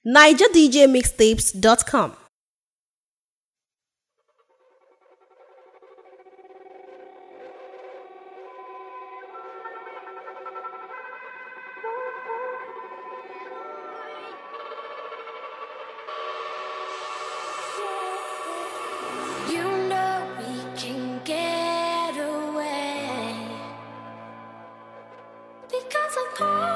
NigerDJMixtapes.com. You know we can get away because I'm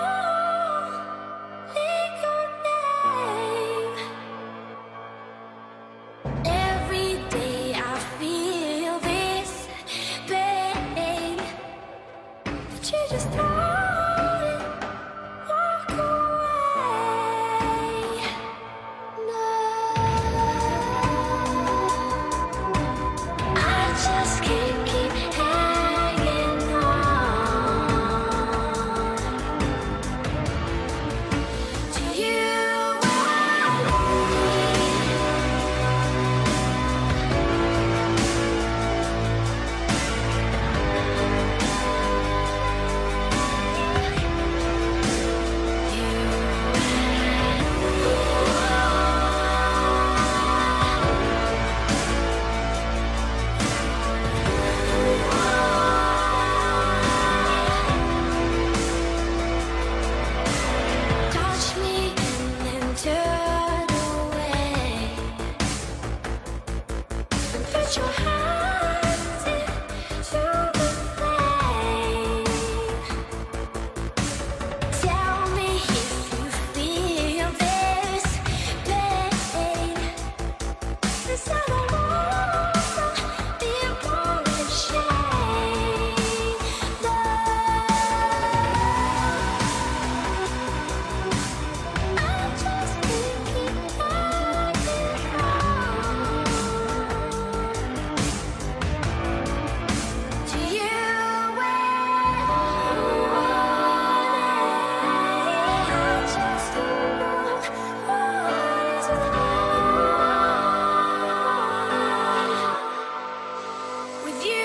calling your name. Every day I feel this pain, but you just don't walk away. No. I just can't keep hanging on to you. Touch me and then turn away. Put your hands into the flame. Tell me if you feel this pain. 'Cause I don't wanna be born in shame. I just can't keep hanging on to you. I just don't know what is wrong with you.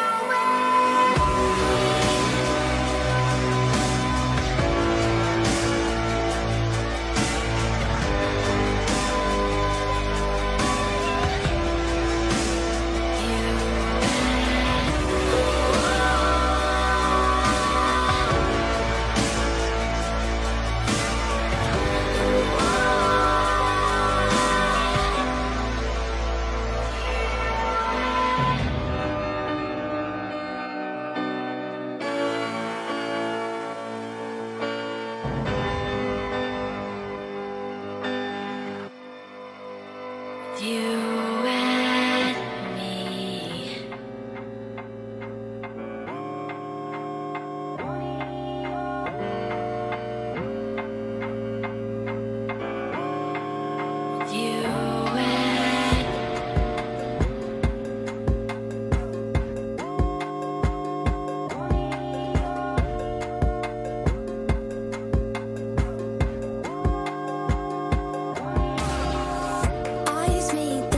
You and me. You and eyes meet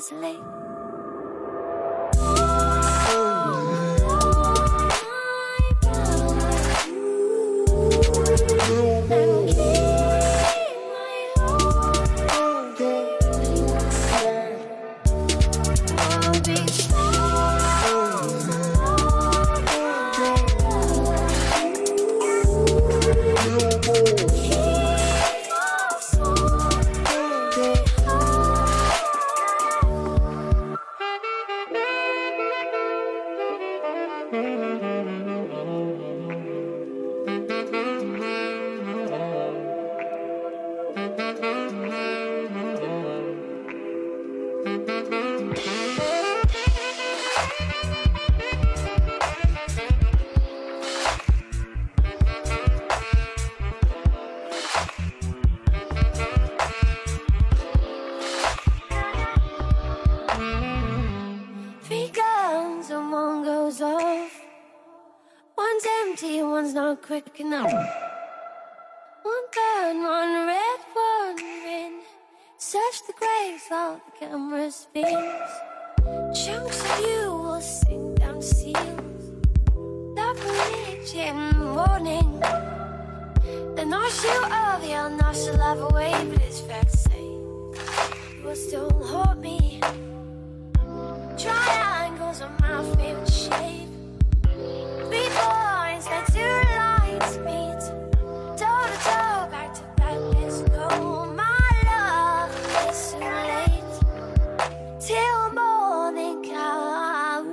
easily. Quick enough. One burn, one red, one green. Search the graves while the camera spins. Chunks of you will sink down seals. That bridge in the morning. The nostril of your nostril laugh away, but it's fair to say you will still haunt me. Triangles are my favorite shape. 3 points led to lights meet. Toe to toe, back to back, let's go. My love, it's too late. Till morning come.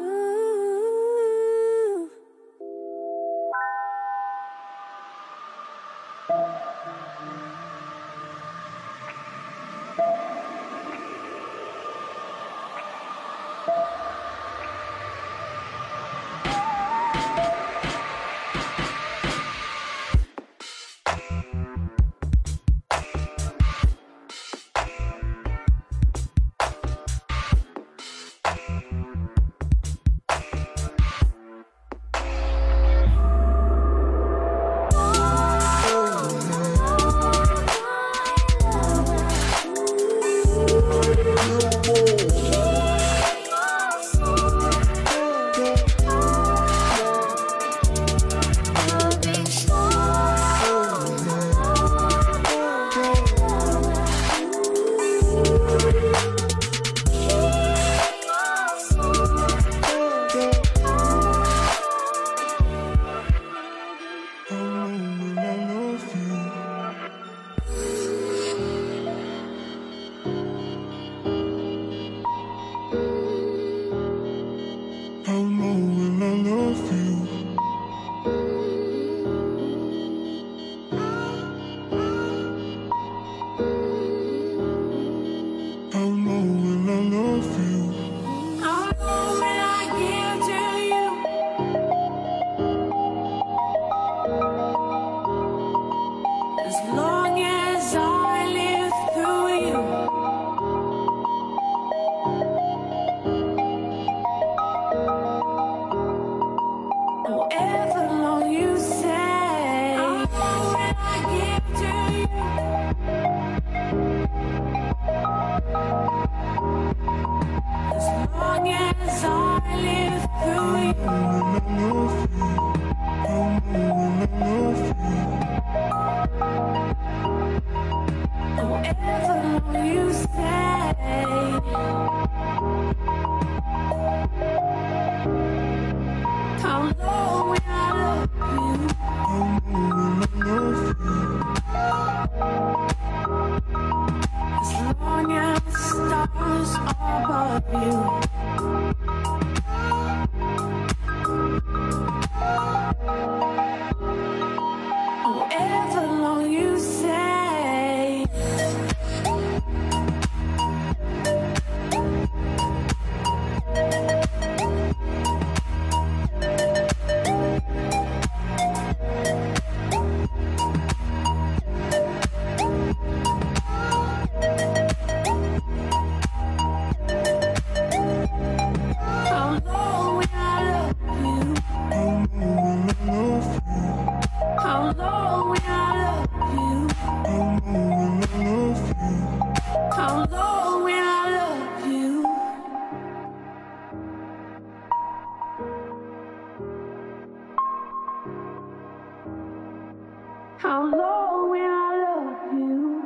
How long will I love you?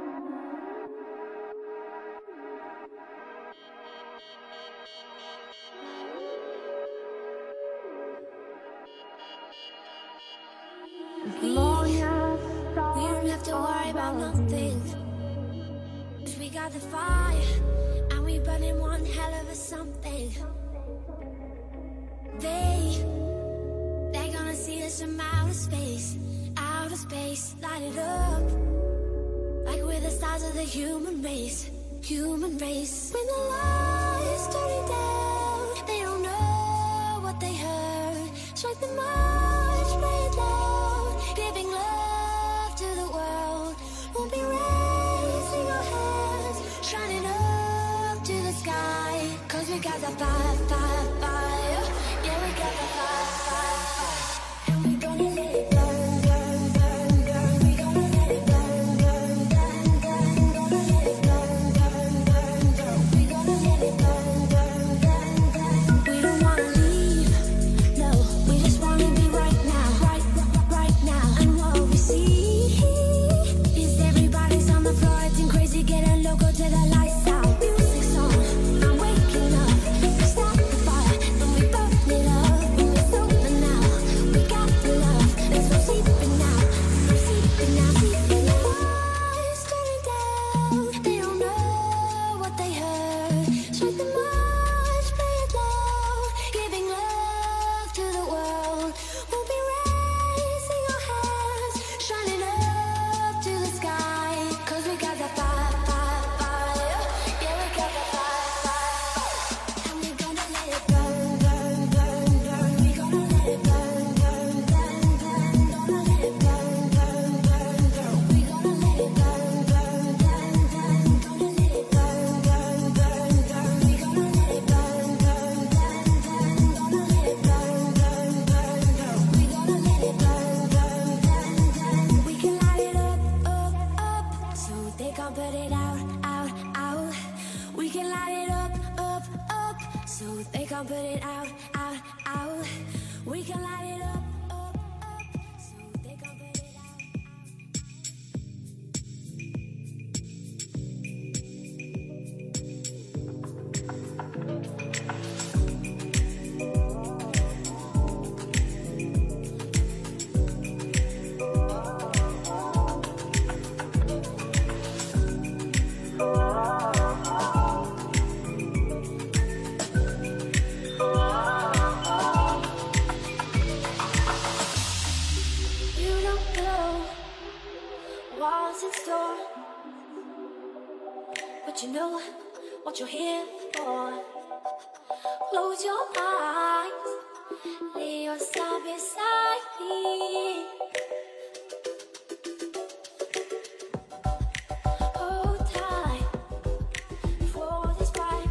We don't have to worry about nothing, 'cause we got the fire, and we burning one hell of a something. They're gonna see us from outer space, light it up, like we're the stars of the human race. When the lights turning down, they don't know what they heard. Strike the march, play it loud, giving love to the world. We'll be raising our hands, shining up to the sky, 'cause we got the fire, fire, fire. Yeah, we got the fire, fire, fire. And we gonna let it burn, burn, burn, burn. We gonna let it burn, burn, burn, burn. Gonna let it burn, burn, burn, burn. We gonna let it burn, burn, burn, burn. We don't wanna leave, no. We just wanna be right now, right now. And what we see is everybody's on the floor acting crazy, getting loco till the lights out. Music's on, I'm waking up. We start the fire and we burn it up. When it's over now, we got the love. There's no sleeping now, sleeping now. Sleeping now. Lights turning down, they don't know what they heard. Strike the march, play it loud, giving love to the world. We'll be raising our hands, shining up to the sky, 'cause we got the fire, fire, fire. Yeah, we got the fire, fire, fire. And we gonna let it burn, burn, burn, burn. We gonna let it burn, burn, burn, burn. Gonna let it burn, burn, burn, burn. We gonna let it burn, burn, burn, burn. Gonna let it burn, burn, burn, burn. We gonna let it burn, burn, burn, burn. Gonna let it burn, burn, burn, burn. We gonna let it burn, burn, burn, burn. We can light it up, up, up, so they can't put it out, out, out. We can light it up, up, up, so they can't put it out, out, out. We can light it up, up, up, so they can't put it out. You don't know what's in store, but you know what you're here for. Close your eyes, lay yourself beside me. Hold tight for this fight.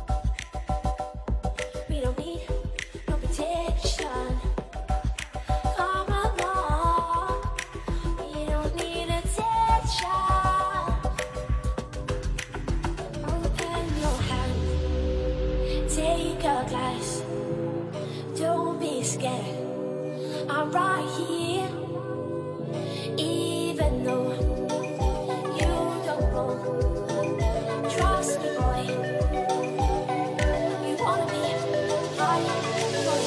We don't need no protection. Come along, we don't need attention. Open your hand, take a glass. Don't be scared, I'm right here. Even though you don't know, trust me, boy. You wanna be right, boy.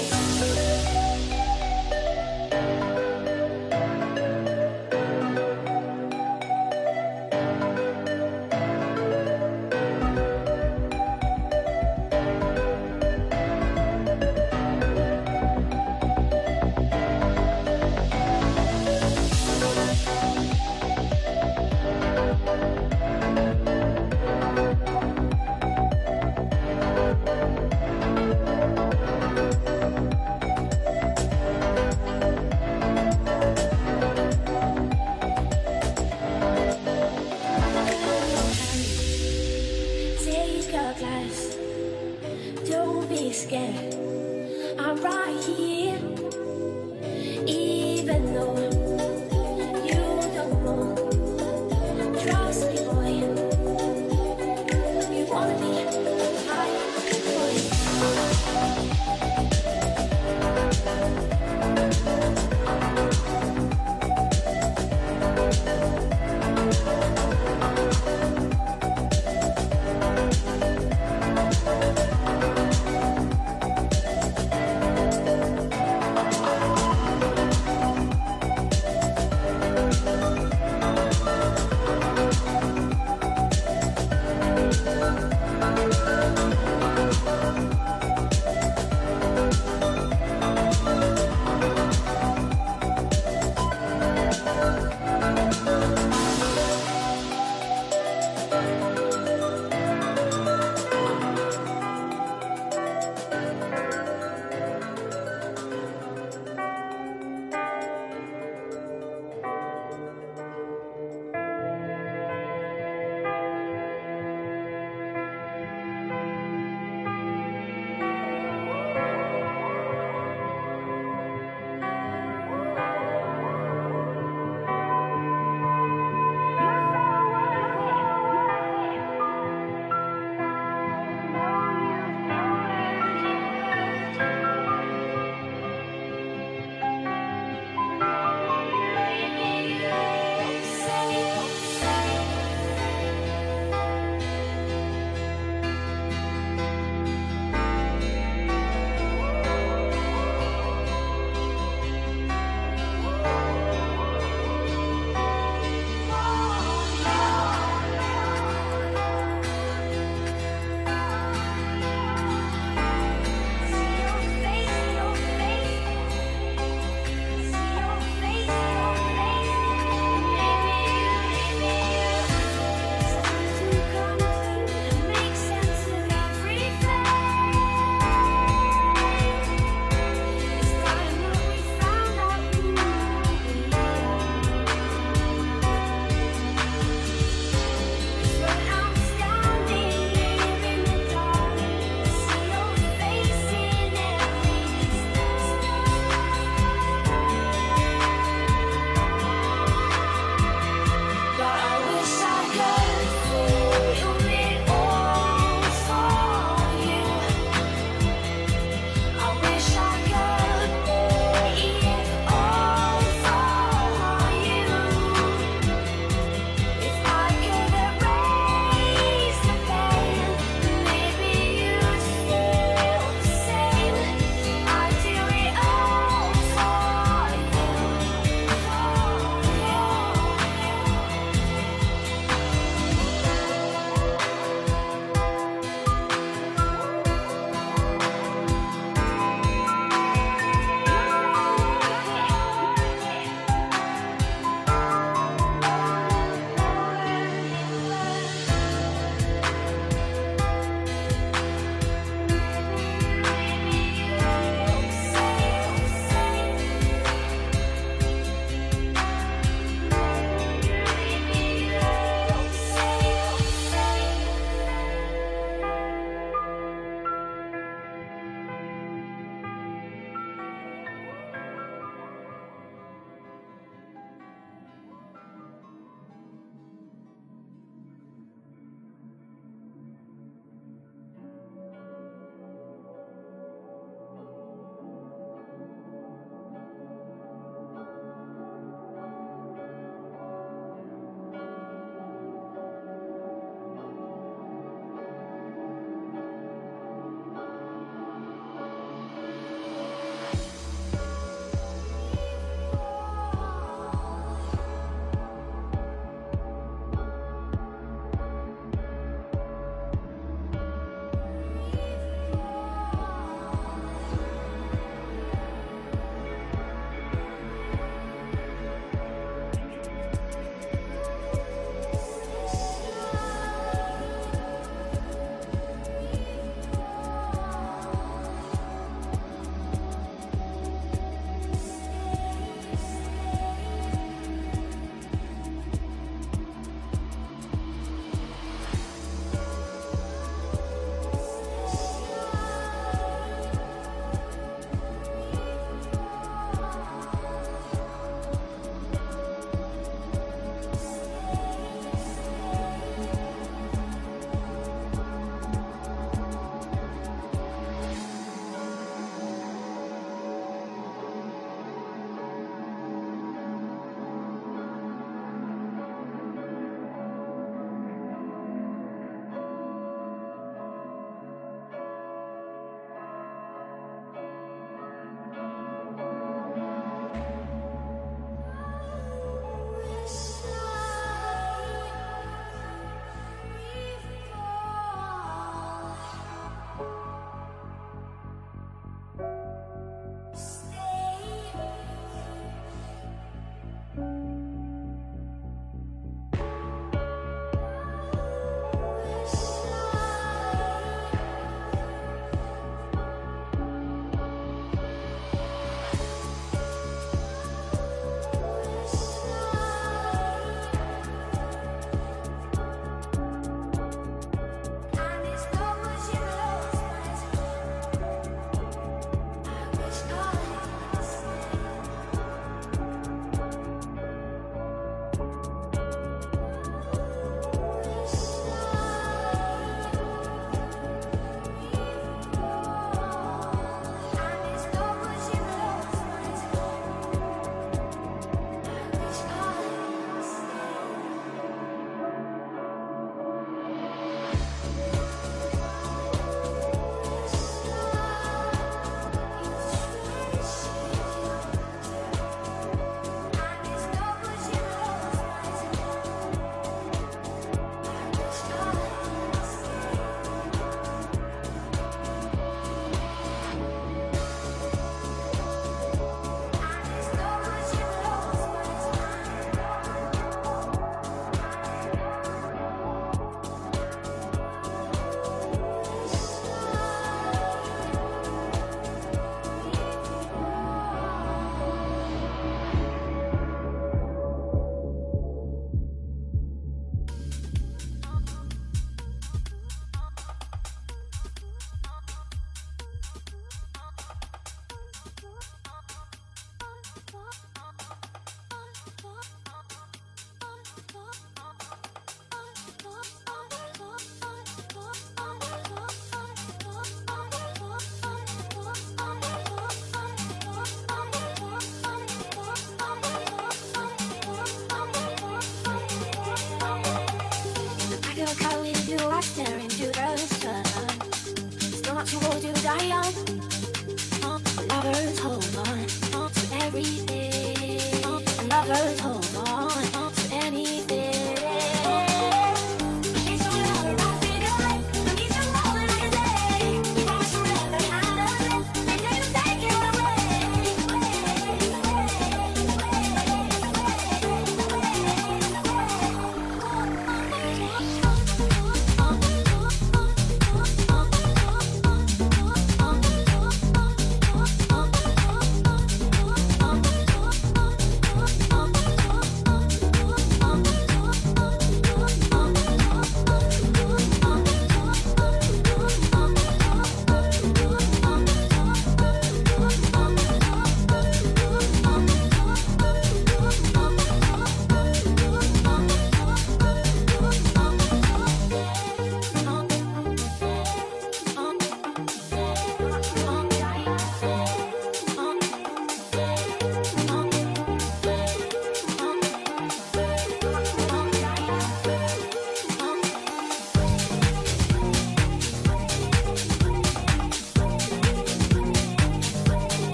lovers hold on to anything. She's so loud around me, girl. I need you more than I can say. We promise forever, I love it. And you take it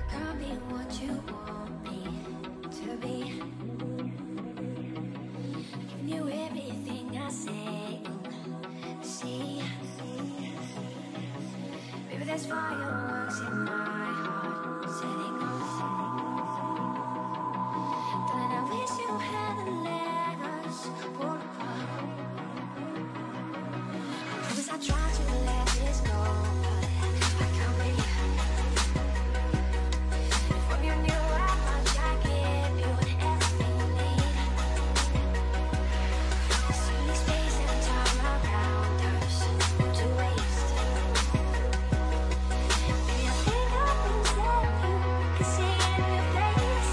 can't be what you want me to be. Giving you everything I say and see. Maybe there's fireworks in my heart setting off. Darling, I wish you hadn't let us pull apart. Because I tried to let this go, but I can't breathe. From you knew how much I give you and everything you need. See space and time around us to waste. Maybe I think I can tell you, can see in your face.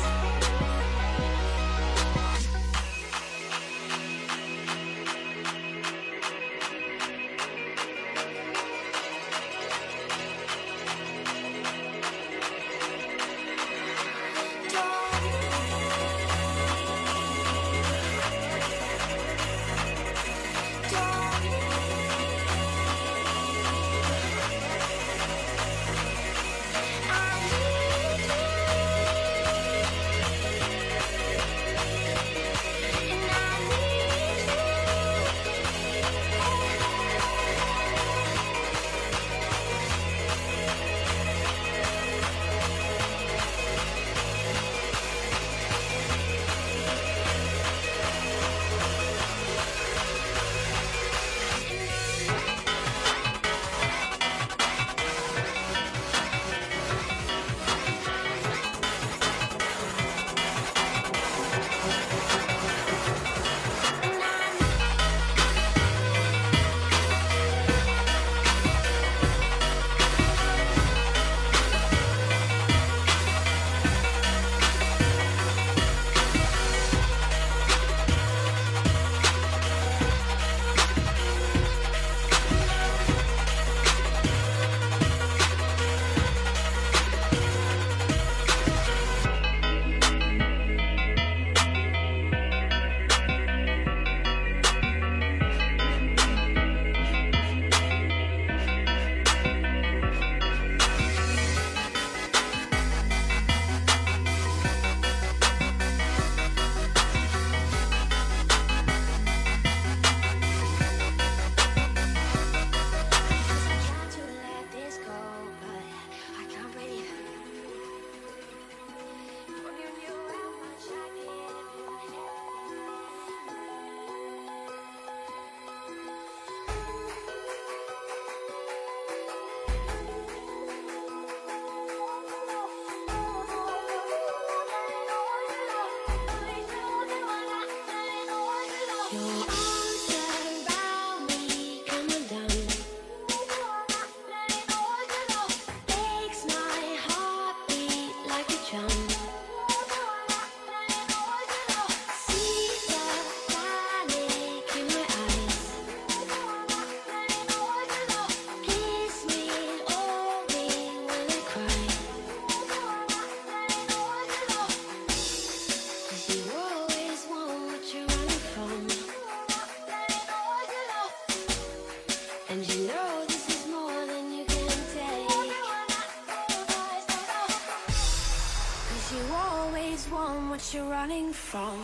What you're running from.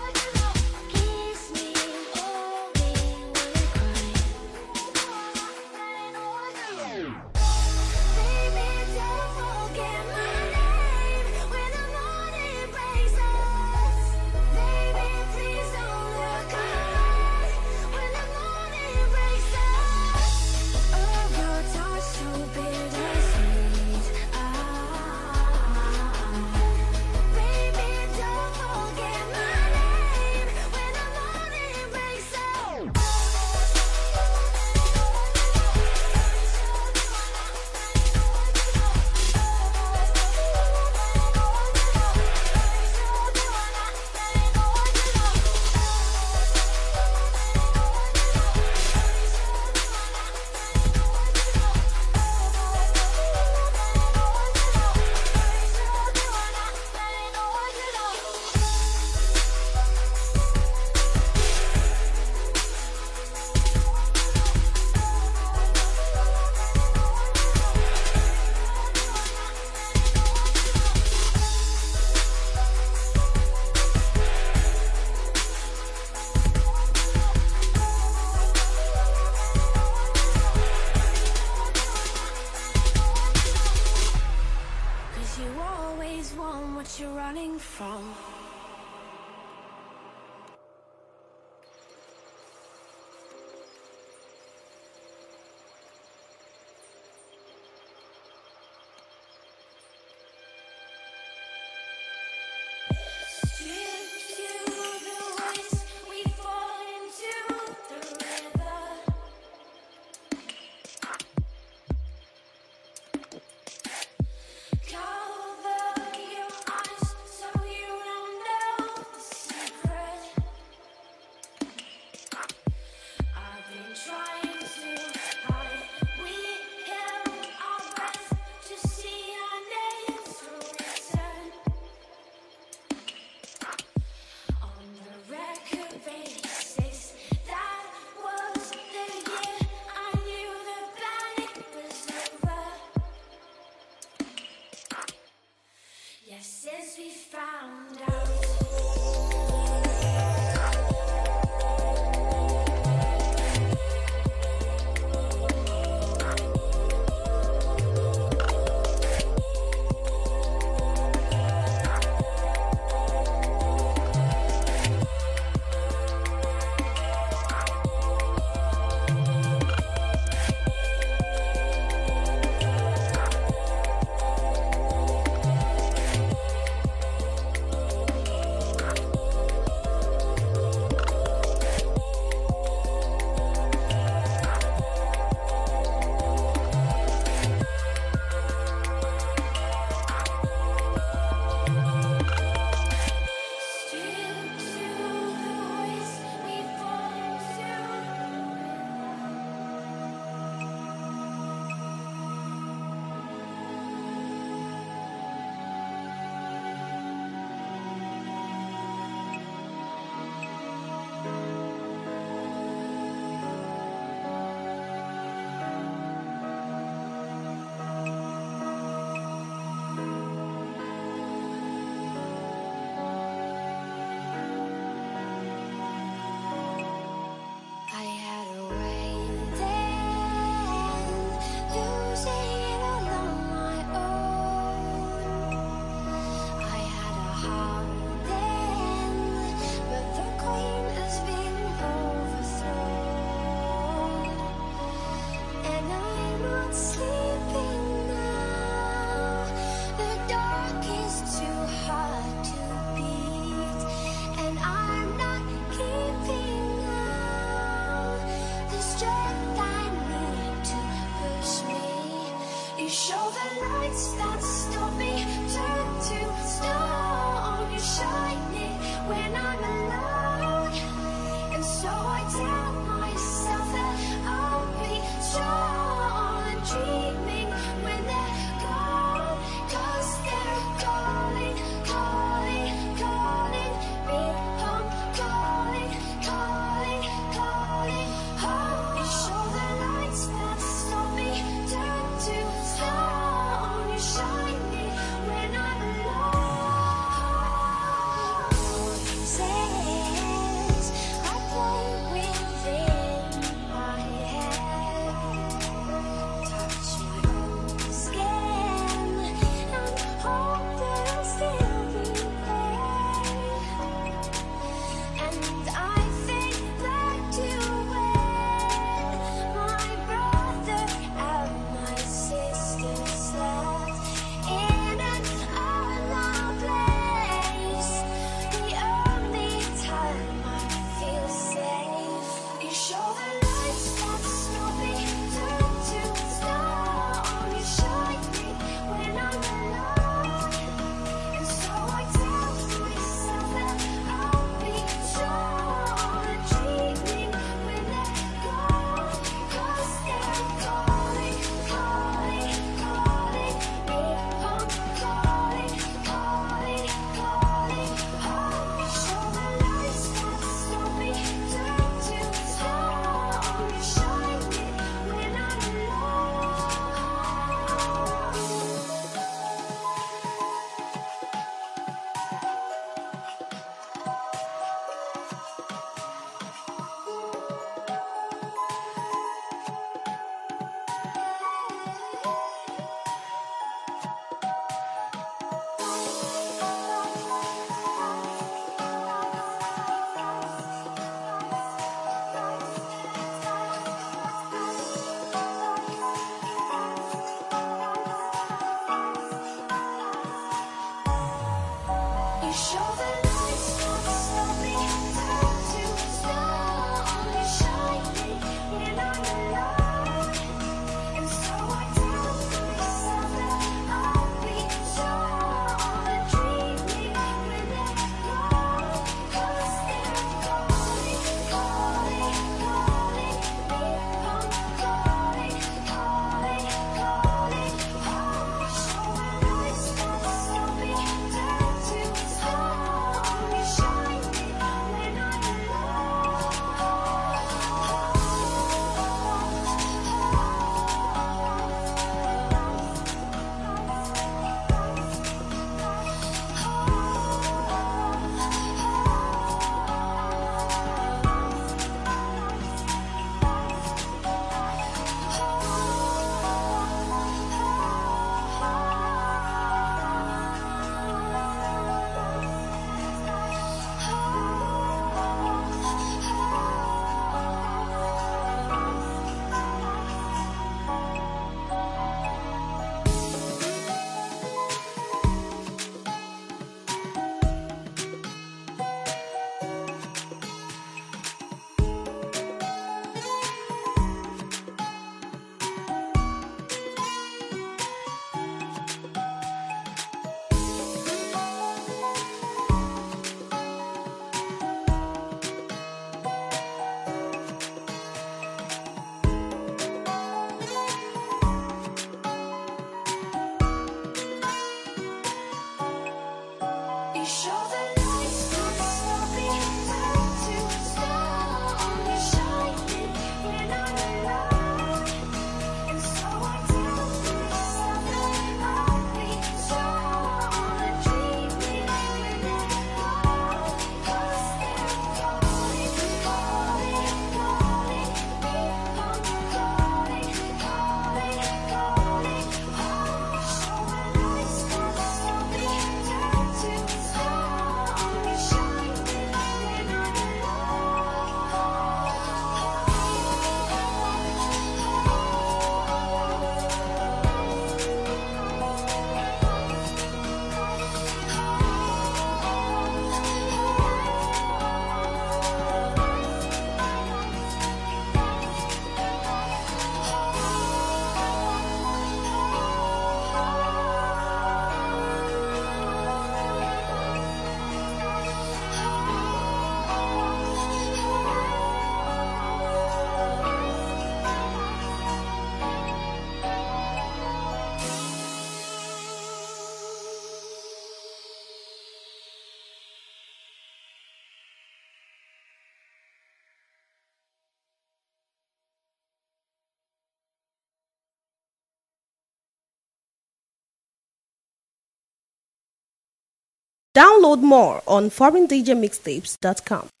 Download more on foreigndjmixtapes.com.